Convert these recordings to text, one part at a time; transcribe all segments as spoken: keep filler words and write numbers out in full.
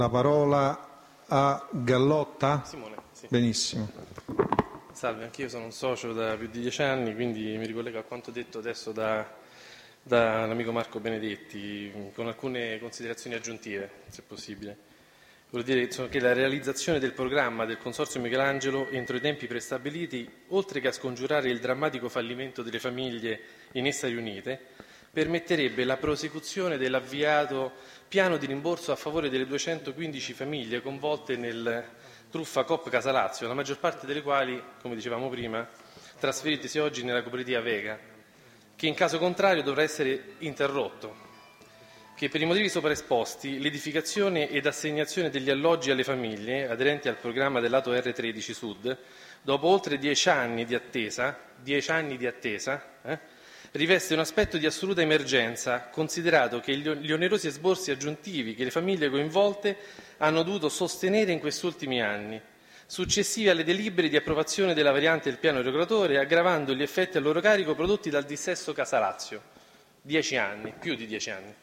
La parola a Gallotta. Simone, sì. Benissimo. Salve, anch'io sono un socio da più di dieci anni, quindi mi ricollego a quanto detto adesso da, dall'amico Marco Benedetti, con alcune considerazioni aggiuntive, se possibile. Vuol dire insomma, che la realizzazione del programma del Consorzio Michelangelo entro i tempi prestabiliti, oltre che a scongiurare il drammatico fallimento delle famiglie in essa riunite, permetterebbe la prosecuzione dell'avviato piano di rimborso a favore delle duecentoquindici famiglie coinvolte nel truffa Coop Casa Lazio, la maggior parte delle quali, come dicevamo prima, trasferitesi oggi nella cooperativa Vega, che in caso contrario dovrà essere interrotto, che per i motivi sopra esposti l'edificazione ed assegnazione degli alloggi alle famiglie aderenti al programma del lato R tredici Sud, dopo oltre dieci anni di attesa, dieci anni di attesa, eh, riveste un aspetto di assoluta emergenza, considerato che gli onerosi esborsi aggiuntivi che le famiglie coinvolte hanno dovuto sostenere in questi ultimi anni, successivi alle delibere di approvazione della variante del piano regolatore, aggravando gli effetti a loro carico prodotti dal dissesto Casa Lazio. Dieci anni, più di dieci anni.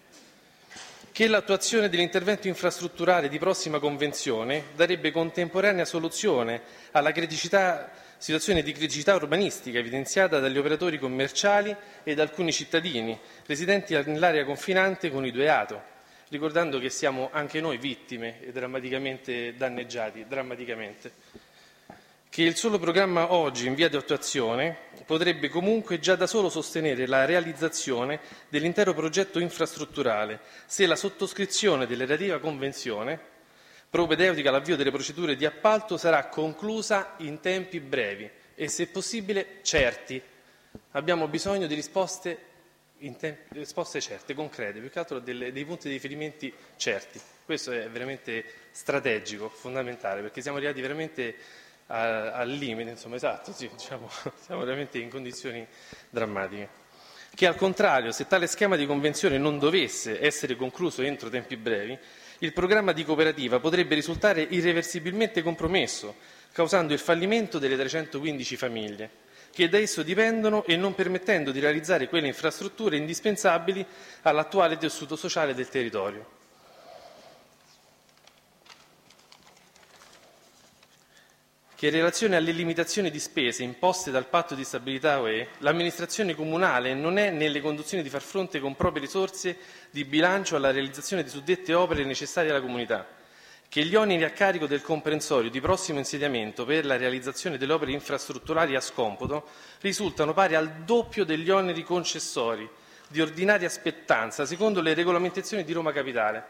Che l'attuazione dell'intervento infrastrutturale di prossima convenzione darebbe contemporanea soluzione alla criticità, situazione di criticità urbanistica evidenziata dagli operatori commerciali e da alcuni cittadini residenti nell'area confinante con i due ATO, ricordando che siamo anche noi vittime e drammaticamente danneggiati, drammaticamente. Che il solo programma oggi in via di attuazione potrebbe comunque già da solo sostenere la realizzazione dell'intero progetto infrastrutturale se la sottoscrizione della relativa convenzione, propedeutica all'avvio delle procedure di appalto, sarà conclusa in tempi brevi e, se possibile, certi. Abbiamo bisogno di risposte, in tempi, risposte certe, concrete, più che altro delle, dei punti di riferimenti certi. Questo è veramente strategico, fondamentale, perché siamo arrivati veramente al limite, insomma, esatto, sì, diciamo, siamo veramente in condizioni drammatiche. Che al contrario, se tale schema di convenzione non dovesse essere concluso entro tempi brevi, il programma di cooperativa potrebbe risultare irreversibilmente compromesso, causando il fallimento delle trecentoquindici famiglie che da esso dipendono e non permettendo di realizzare quelle infrastrutture indispensabili all'attuale tessuto sociale del territorio. Che in relazione alle limitazioni di spese imposte dal Patto di stabilità U E, l'amministrazione comunale non è nelle condizioni di far fronte con proprie risorse di bilancio alla realizzazione di suddette opere necessarie alla comunità, che gli oneri a carico del comprensorio di prossimo insediamento per la realizzazione delle opere infrastrutturali a scomputo risultano pari al doppio degli oneri concessori di ordinaria spettanza secondo le regolamentazioni di Roma Capitale.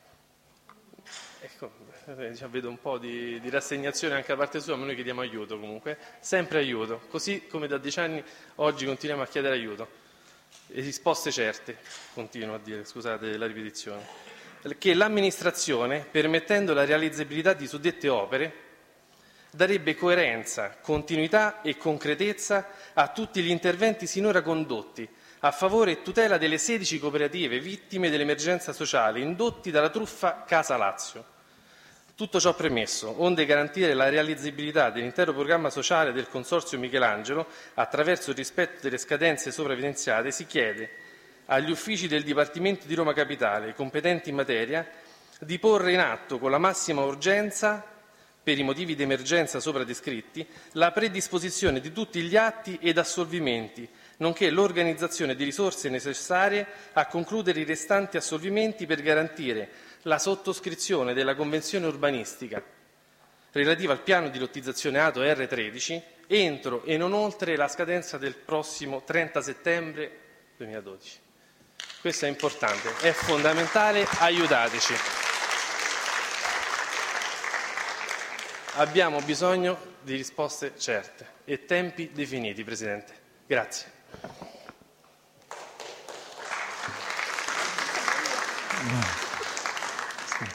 Ecco. Diciamo, vedo un po' di, di rassegnazione anche da parte sua, ma noi chiediamo aiuto comunque, sempre aiuto, così come da dieci anni oggi continuiamo a chiedere aiuto. E risposte certe, continuo a dire, scusate la ripetizione, che l'amministrazione, permettendo la realizzabilità di suddette opere, darebbe coerenza, continuità e concretezza a tutti gli interventi sinora condotti a favore e tutela delle sedici cooperative vittime dell'emergenza sociale indotti dalla truffa Casa Lazio. Tutto ciò premesso, onde garantire la realizzabilità dell'intero programma sociale del Consorzio Michelangelo attraverso il rispetto delle scadenze sopra evidenziate, si chiede agli uffici del Dipartimento di Roma Capitale, competenti in materia, di porre in atto con la massima urgenza, per i motivi di emergenza sopra descritti, la predisposizione di tutti gli atti ed assolvimenti, nonché l'organizzazione di risorse necessarie a concludere i restanti assolvimenti per garantire la sottoscrizione della convenzione urbanistica relativa al piano di lottizzazione ATO R tredici entro e non oltre la scadenza del prossimo trenta settembre duemiladodici. Questo è importante, è fondamentale, aiutateci. Abbiamo bisogno di risposte certe e tempi definiti, Presidente. Grazie. No.